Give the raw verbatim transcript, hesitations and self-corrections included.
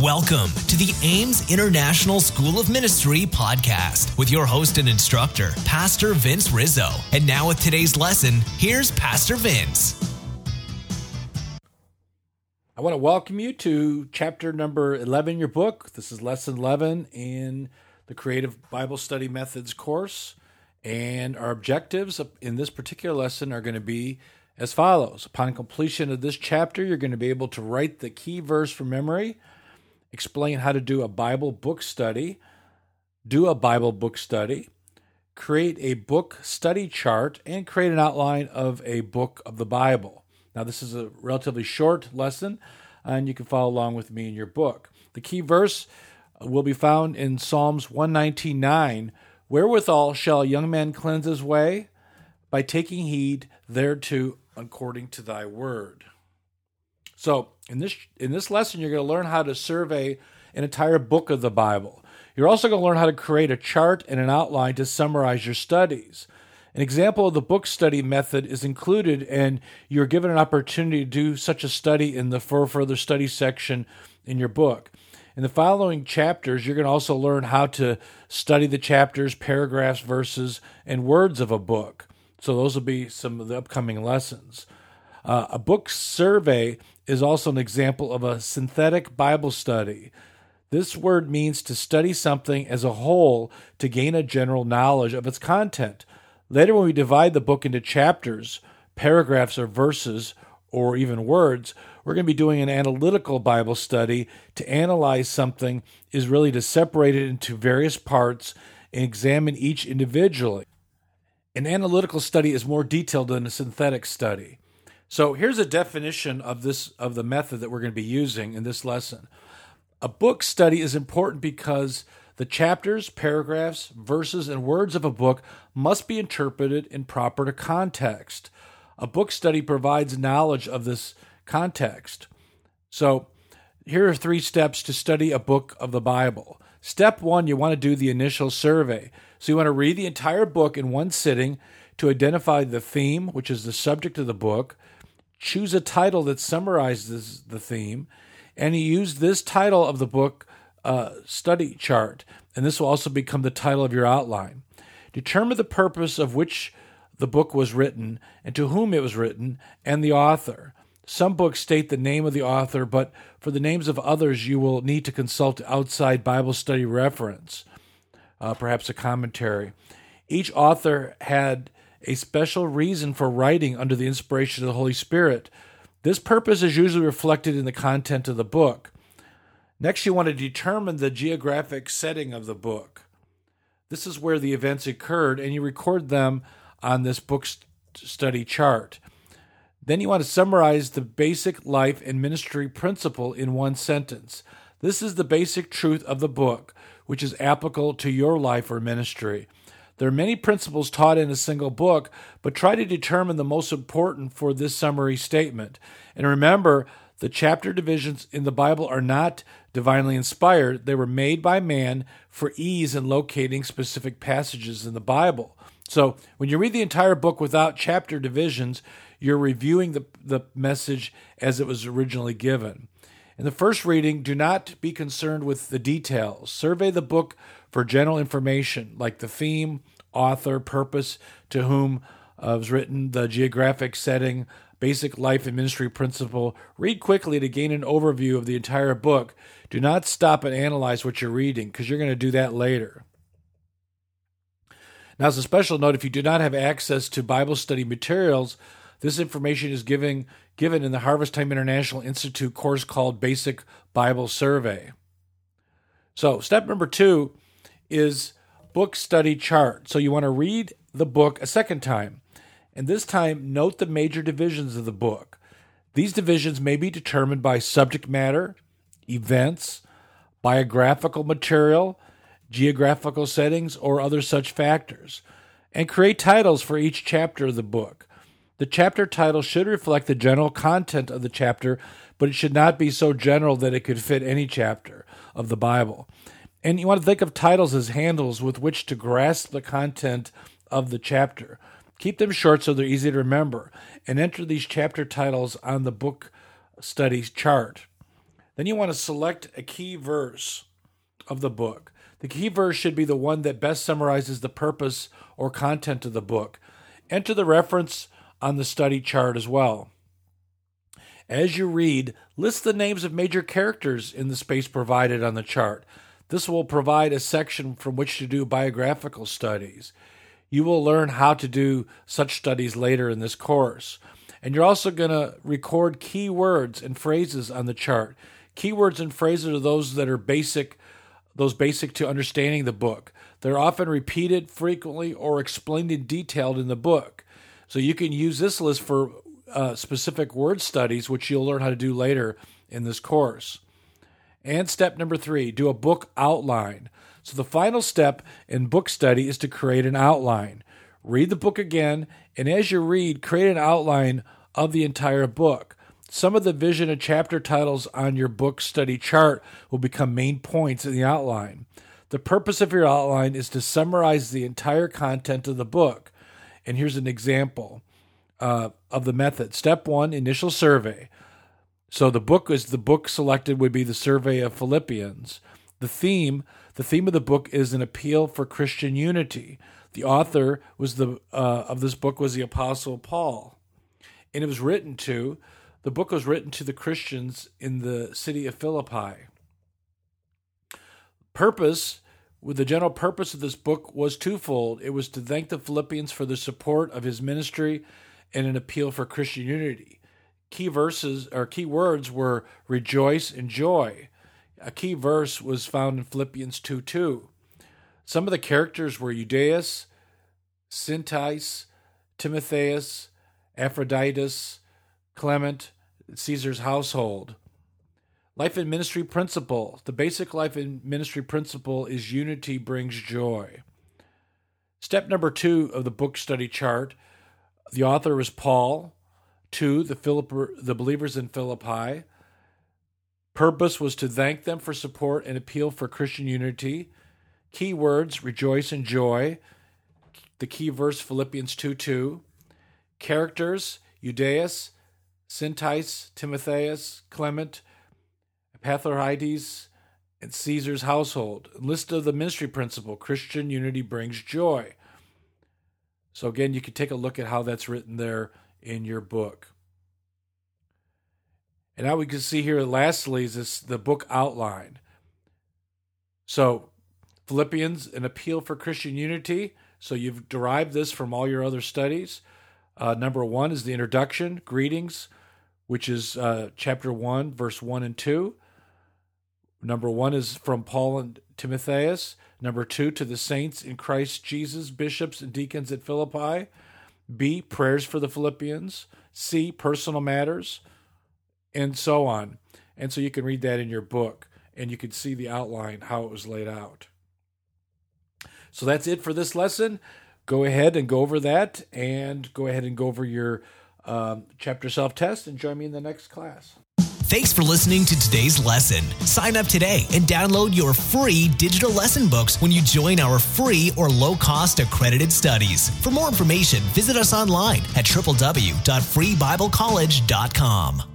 Welcome to the Ames International School of Ministry podcast with your host and instructor, Pastor Vince Rizzo. And now with today's lesson, here's Pastor Vince. I want to welcome you to chapter number eleven in your book. This is lesson eleven in the Creative Bible Study Methods course. And our objectives in this particular lesson are going to be as follows. Upon completion of this chapter, you're going to be able to write the key verse from memory, explain how to do a Bible book study, do a Bible book study, create a book study chart, and create an outline of a book of the Bible. Now, this is a relatively short lesson, and you can follow along with me in your book. The key verse will be found in Psalms one nineteen nine. Wherewithal shall a young man cleanse his way? By taking heed thereto according to thy word. So in this in this lesson, you're going to learn how to survey an entire book of the Bible. You're also going to learn how to create a chart and an outline to summarize your studies. An example of the book study method is included, and you're given an opportunity to do such a study in the For Further Study section in your book. In the following chapters, you're going to also learn how to study the chapters, paragraphs, verses, and words of a book. So those will be some of the upcoming lessons. Uh, a book survey is also an example of a synthetic Bible study. This word means to study something as a whole to gain a general knowledge of its content. Later, when we divide the book into chapters, paragraphs, or verses, or even words, we're going to be doing an analytical Bible study. To analyze something is really to separate it into various parts and examine each individually. An analytical study is more detailed than a synthetic study. So here's a definition of this of the method that we're going to be using in this lesson. A book study is important because the chapters, paragraphs, verses, and words of a book must be interpreted in proper context. A book study provides knowledge of this context. So here are three steps to study a book of the Bible. Step one, you want to do the initial survey. So you want to read the entire book in one sitting to identify the theme, which is the subject of the book. Choose a title that summarizes the theme, and you use this title of the book uh, study chart, and this will also become the title of your outline. Determine the purpose of which the book was written and to whom it was written and the author. Some books state the name of the author, but for the names of others, you will need to consult outside Bible study reference, uh, perhaps a commentary. Each author had a special reason for writing under the inspiration of the Holy Spirit. This purpose is usually reflected in the content of the book. Next, you want to determine the geographic setting of the book. This is where the events occurred, and you record them on this book st- study chart. Then you want to summarize the basic life and ministry principle in one sentence. This is the basic truth of the book, which is applicable to your life or ministry. There are many principles taught in a single book, but try to determine the most important for this summary statement. And remember, the chapter divisions in the Bible are not divinely inspired. They were made by man for ease in locating specific passages in the Bible. So when you read the entire book without chapter divisions, you're reviewing the, the message as it was originally given. In the first reading, do not be concerned with the details. Survey the book for general information like the theme, author, purpose, to whom uh, was written, the geographic setting, basic life and ministry principle. Read quickly to gain an overview of the entire book. Do not stop and analyze what you're reading, because you're going to do that later. Now, as a special note, if you do not have access to Bible study materials, this information is given, given in the Harvest Time International Institute course called Basic Bible Survey. So step number two is book study chart. So you want to read the book a second time, and this time note the major divisions of the book. These divisions may be determined by subject matter, events, biographical material, geographical settings, or other such factors, and create titles for each chapter of the book. The chapter title should reflect the general content of the chapter, but it should not be so general that it could fit any chapter of the Bible. And you want to think of titles as handles with which to grasp the content of the chapter. Keep them short so they're easy to remember, and enter these chapter titles on the book studies chart. Then you want to select a key verse of the book. The key verse should be the one that best summarizes the purpose or content of the book. Enter the reference on the study chart as well. As you read, list the names of major characters in the space provided on the chart. This will provide a section from which to do biographical studies. You will learn how to do such studies later in this course. And you're also going to record key words and phrases on the chart. Keywords and phrases are those that are basic, those basic to understanding the book. They're often repeated frequently or explained in detail in the book. So you can use this list for uh, specific word studies, which you'll learn how to do later in this course. And step number three, do a book outline. So the final step in book study is to create an outline. Read the book again, and as you read, create an outline of the entire book. Some of the vision and chapter titles on your book study chart will become main points in the outline. The purpose of your outline is to summarize the entire content of the book. And here's an example uh, of the method. Step one, initial survey. So the book is the book selected would be the survey of Philippians. The theme, the theme of the book is an appeal for Christian unity. The author was the uh, of this book was the Apostle Paul, and it was written to. The book was written to the Christians in the city of Philippi. Purpose, with the general purpose of this book was twofold. It was to thank the Philippians for the support of his ministry and an appeal for Christian unity. Key verses or key words were rejoice and joy. A key verse was found in Philippians two two. Some of the characters were Euodias, Syntyche, Timotheus, Aphroditus, Clement, Caesar's household. Life and ministry principle. The basic life and ministry principle is unity brings joy. Step number two of the book study chart. The author is Paul. Two, the, Philipp- the believers in Philippi. Purpose was to thank them for support and appeal for Christian unity. Key words, rejoice and joy. The key verse, Philippians two two. Characters, Euodias, Syntyche, Timotheus, Clement, Epaphroditus, and Caesar's household. List of the ministry principle, Christian unity brings joy. So again, you can take a look at how that's written there in your book. And now we can see here lastly is this, the book outline. So Philippians, an appeal for Christian unity. So you've derived this from all your other studies. Uh, number one is the introduction, greetings, which is uh, chapter one, verse one and two. Number one is from Paul and Timotheus. Number two, to the saints in Christ Jesus, bishops and deacons at Philippi. B, prayers for the Philippians. C, personal matters, and so on. And so you can read that in your book, and you can see the outline, how it was laid out. So that's it for this lesson. Go ahead and go over that, and go ahead and go over your um, chapter self-test, and join me in the next class. Thanks for listening to today's lesson. Sign up today and download your free digital lesson books when you join our free or low-cost accredited studies. For more information, visit us online at w w w dot free bible college dot com.